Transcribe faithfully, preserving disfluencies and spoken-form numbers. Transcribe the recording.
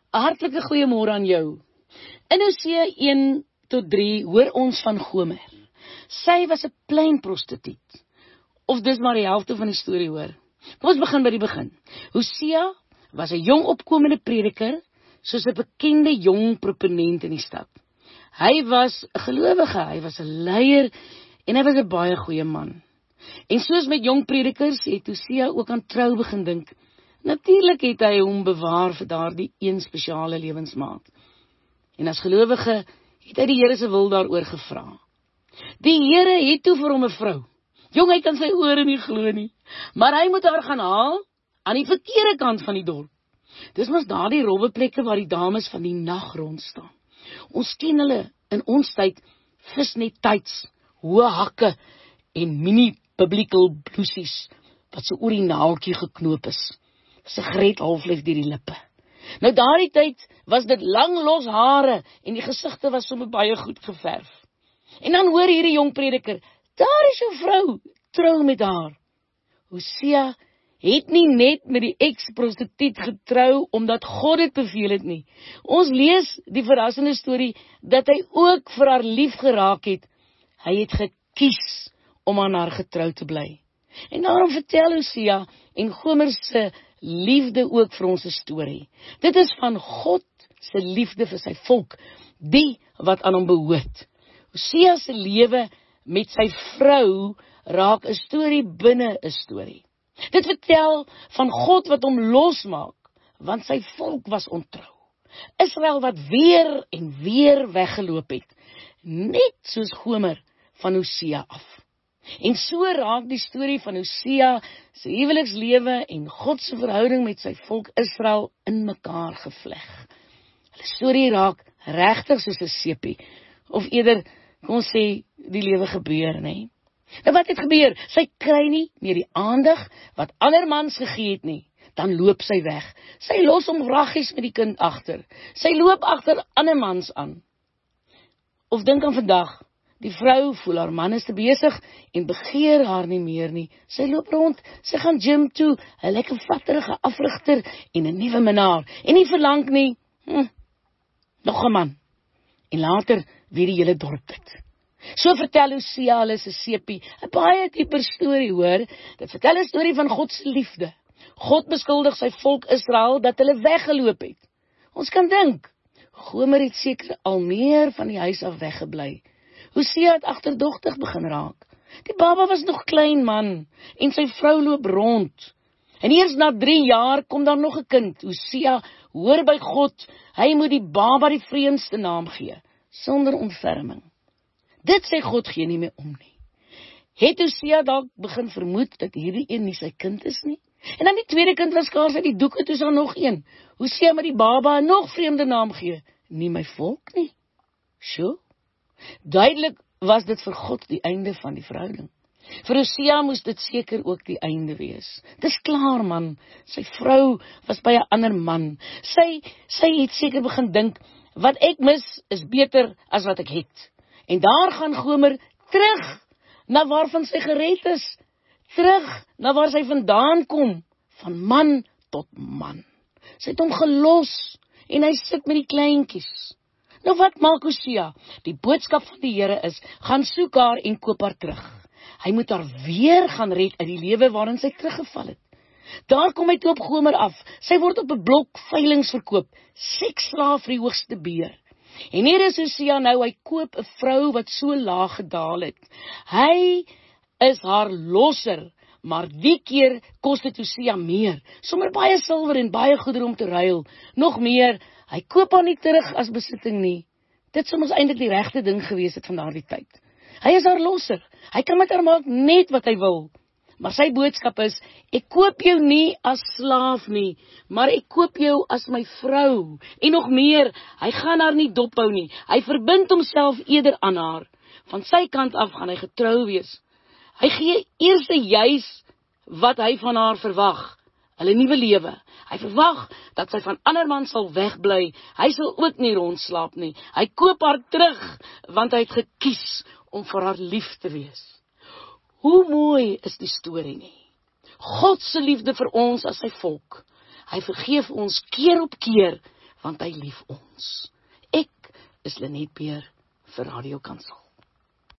Hartlike goeiemôre aan jou. In Hosea een tot drie hoor ons van Gomer. Sy was 'n plein prostituut. Of dis maar die helfte van die storie hoor. Kom ons begin by die begin. Hosea was 'n jong opkomende prediker, soos 'n bekende jong proponent in die stad. Hy was 'n gelowige, hy was 'n leier en hy was 'n baie goeie man. En soos met jong predikers het Hosea ook aan trou begin dink. Natuurlik het hy hom bewaar vir daardie een spesiale lewensmaat. En as gelowige het hy die Here se wil daaroor gevra. Die Here het toe vir hom 'n vrou. Jong, hy kan sy ore nie glo nie. Maar hy moet haar gaan haal aan die verkeerde kant van die dorp. Dis mos daardie rowwe plekke waar die dames van die nag rond staan. Ons ken hulle in ons tyd visnet tights, hoë hakke en mini publical blousies wat so oor die naaltjie geknoop is. Sigaret halfleef deur die lippe. Nou daardie tyd was dit lang los hare en die gesigte was sommer baie goed geverf. En dan hoor hierdie jong prediker, daar is 'n vrou, trou met haar. Hosea het nie net met die ex-prostituut getrou omdat God dit beveel het nie. Ons lees die verrassende storie dat hy ook vir haar lief geraak het. Hy het gekies om aan haar getrou te bly. En daarom vertel Hosea en Gomer se liefde ook vir ons 'n storie. Dit is van God se liefde vir sy volk, die wat aan hom behoort. Hosea se lewe met sy vrou raak 'n storie binne 'n storie. Dit vertel van God wat hom losmaak, want sy volk was ontrou. Israel wat weer en weer weggeloop het, net soos Gomer van Hosea af. En so raak die storie van Hosea se huwelikslewe en God se verhouding met sy volk Israel in mekaar gevleg. Hulle storie raak regtig soos 'n sepie, of eerder kom ons sê die lewe gebeur, nê? Nou wat het gebeur? Sy kry nie meer die aandag wat ander mans gegee het nie. Dan loop sy weg. Sy los hom wraggies met die kind agter. Sy loop agter ander mans aan. Of dink aan vandag. Die vrou voel haar man is te besig en begeer haar nie meer nie. Sy loop rond, sy gaan gym toe, 'n lekker vatterige afrigter en 'n nuwe minnaar. En nie verlang nie, hm, nog 'n man. En later weer die hele dorp dit. So vertel Hosea hulle se sepie, 'n baie dieper storie hoor. Dit vertel 'n storie van God se liefde. God beskuldig sy volk Israel dat hulle weggeloop het. Ons kan dink, Gomer het seker al meer van die huis af weggebly. Hosea het agterdogtig begin raak. Die baba was nog klein man, en sy vrou loop rond. En eers na drie jaar kom daar nog 'n kind. Hosea hoor by God, hy moet die baba die vreemdste naam gee, sonder ontferming. Dit sê God gee nie meer om nie. Het Hosea dalk begin vermoed dat hierdie een nie sy kind is nie? En dan die tweede kind was skaars uit die doek, en toe is daar nog een. Hosea moet die baba 'n nog vreemde naam gee, nie my volk nie. Sjoe. Duidelik was dit vir God die einde van die verhouding. Vir Hosea moes dit seker ook die einde wees. Dis klaar man, sy vrou was by 'n ander man. Sy, sy het seker begin dink, wat ek mis is beter as wat ek het. En daar gaan Gomer terug na waarvan sy gered is. Terug na waar sy vandaan kom, van man tot man. Sy het hom gelos en hy sit met die kleintjies. Nou wat maak Hosea? Die boodskap van die Here is, gaan soek haar en koop haar terug. Hy moet haar weer gaan red uit die lewe waarin sy teruggeval het. Daar kom hy toe op Gomer af. Sy word op 'n blok veilings verkoop, seksslaaf vir die hoogste beer. En hier is Hosea nou, hy koop 'n vrou wat so laag gedaal het. Hy is haar losser, maar die keer kos dit Hosea meer. Sommer baie silwer en baie goedere om te ruil. Nog meer, hy koop haar nie terug as besitting nie. Dit sou mos eintlik die regte ding gewees het van daardie tyd. Hy is haar losser. Hy kan met haar maak net wat hy wil. Maar sy boodskap is, ek koop jou nie as slaaf nie, maar ek koop jou as my vrou. En nog meer, hy gaan haar nie dophou nie. Hy verbind homself eerder aan haar. Van sy kant af gaan hy getrou wees. Hy gee eers juis wat hy van haar verwag, hulle nuwe lewe. Hy verwag dat sy van ander man sal wegbly. Hy sal ook nie rondslaap nie. Hy koop haar terug, want hy het gekies om vir haar lief te wees. Hoe mooi is die storie nie? God se liefde vir ons as sy volk. Hy vergeef ons keer op keer, want hy lief ons. Ek is Lenet Beer vir Radio Kansel.